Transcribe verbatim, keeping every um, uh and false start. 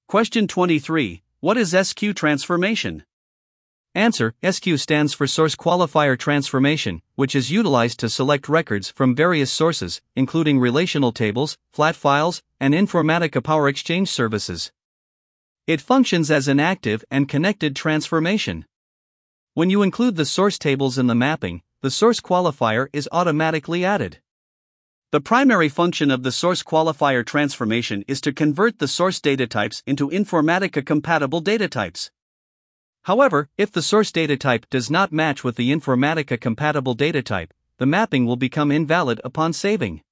Question twenty-three. What is S Q transformation? Answer: S Q stands for Source Qualifier Transformation, which is utilized to select records from various sources, including relational tables, flat files, and Informatica Power Exchange services. It functions as an active and connected transformation. When you include the source tables in the mapping, the source qualifier is automatically added. The primary function of the source qualifier transformation is to convert the source data types into Informatica-compatible data types. However, if the source data type does not match with the Informatica-compatible data type, the mapping will become invalid upon saving.